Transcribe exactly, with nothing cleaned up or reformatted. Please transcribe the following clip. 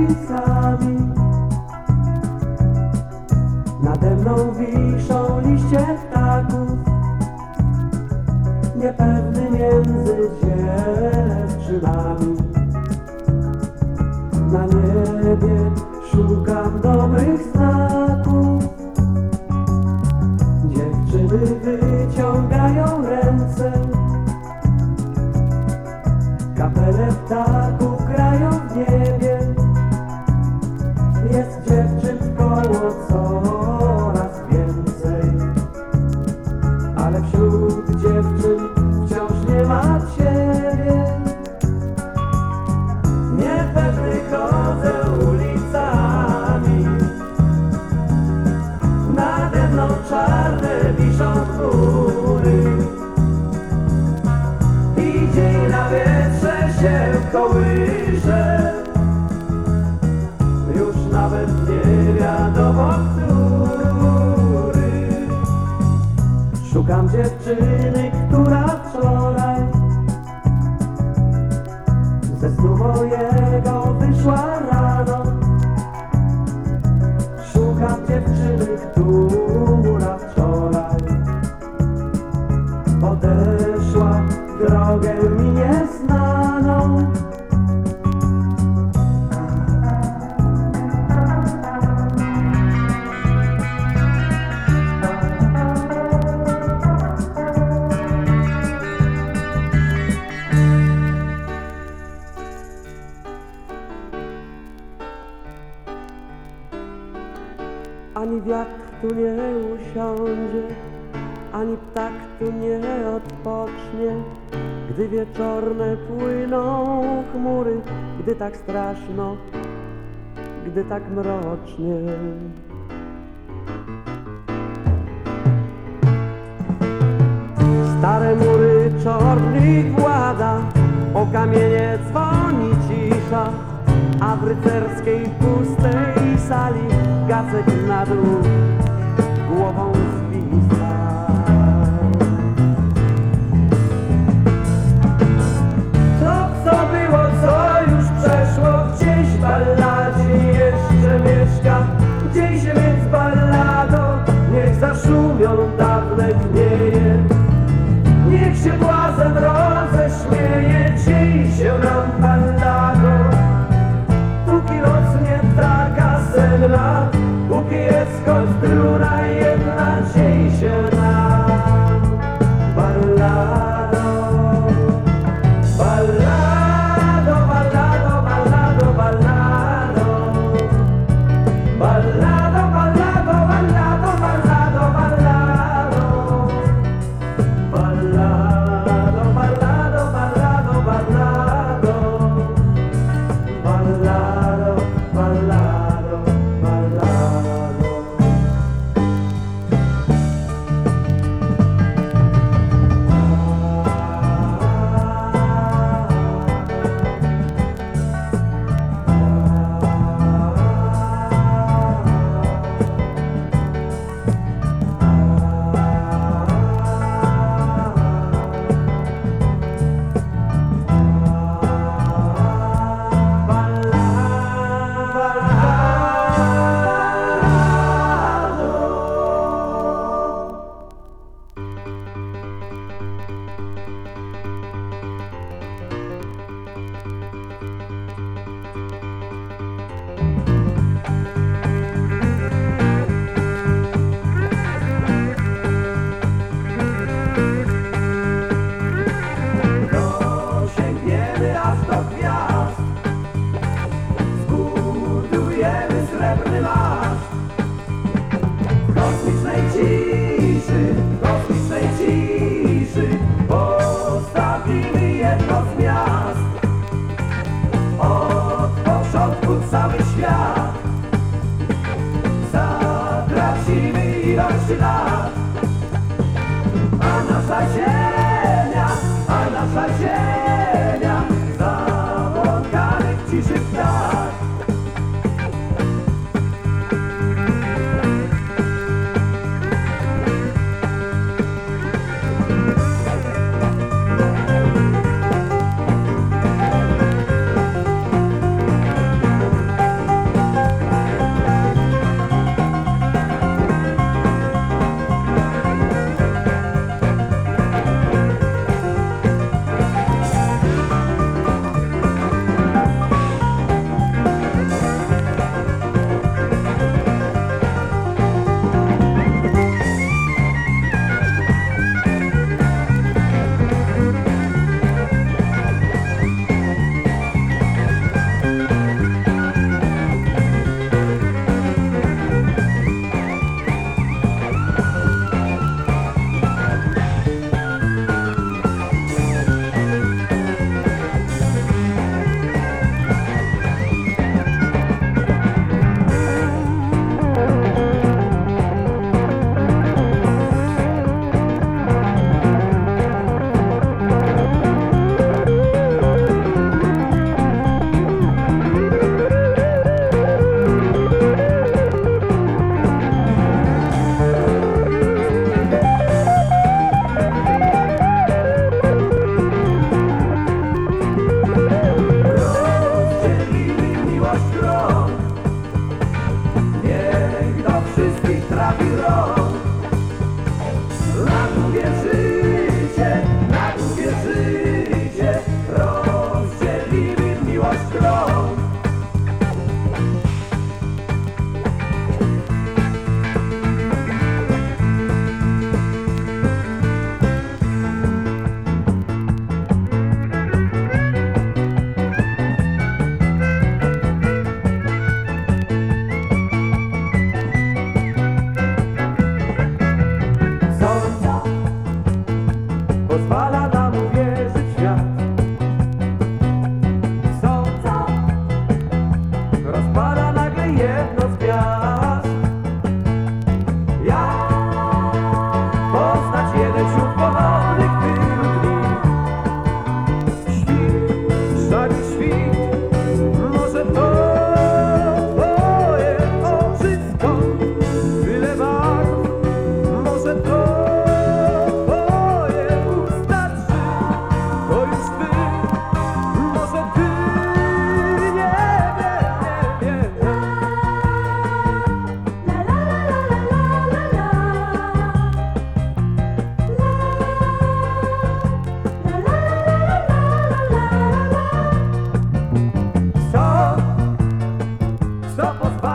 ulicami. Nade mną wiszą liście ptaków, niepewny między dziewczynami. Na niebie szukam dobrych znaków. Dziewczyny wyciągają ręce, kapele ptaków grają w niebie. Jest dziewczyn wkoło coraz więcej, ale wśród dziewczyn wciąż nie ma ciebie. Niepewny chodzę ulicami, nade mną czarne wiszą chmury i dzień na wietrze się kołysze. Już nawet nie wiadomo który. Szukam dziewczyny, która wczoraj ze snu mojego wyszła rano. Szukam dziewczyny, która wczoraj podeszła drogę mi nieznaną. Ani wiatr tu nie usiądzie, ani ptak tu nie odpocznie, gdy wieczorne płyną chmury, gdy tak straszno, gdy tak mrocznie. Stare mury czornych włada, o kamienie dzwoni cisza, a w rycerskiej pustej sali Gacek na dół głową zwisa. To co było, co już przeszło, gdzieś w balladzie jeszcze mieszka. Gdzieś więc balladą niech zaszumią dawne gnieje. Niech się błazen roześmieje, dzień się nam balladą. Póki noc nie taka senna, póki jest choć truna jedna, dzień się nam balladą. Ballado, ballado, ballado, ballado. Ballado, ballado, ballado, ballado, ballado. Ballado, ballado, ballado, ballado. Ballado, ballado, ballado. Dosięgniemy aż do gwiazd, zbudujemy srebrny maszt. W kosmicznej ciszy, w kosmicznej ciszy postawimy jedno z miast. Od początku cały świat zatracimy ilość lat, a nasza ziemia, a nasza ziemia zabłąkany w ciszy ptak. krąg. Niech do wszystkich trafi rąk. Na długie życie, na długie życie rozdzielimy miłość krąg. Pozwala nam uwierzyć w świat. Sąd rozpala nagle jedno z gwiazd. Jak poznać jeden wśród pochodnych tylu dni? Świt, szary świt, może to twoje oczy skąd tyle barw, może to co pozwala